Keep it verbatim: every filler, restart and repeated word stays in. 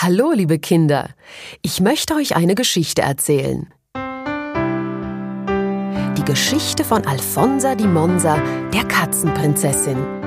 Hallo, liebe Kinder. Ich möchte euch eine Geschichte erzählen. Die Geschichte von Alfonsa die Monsa, der Katzenprinzessin.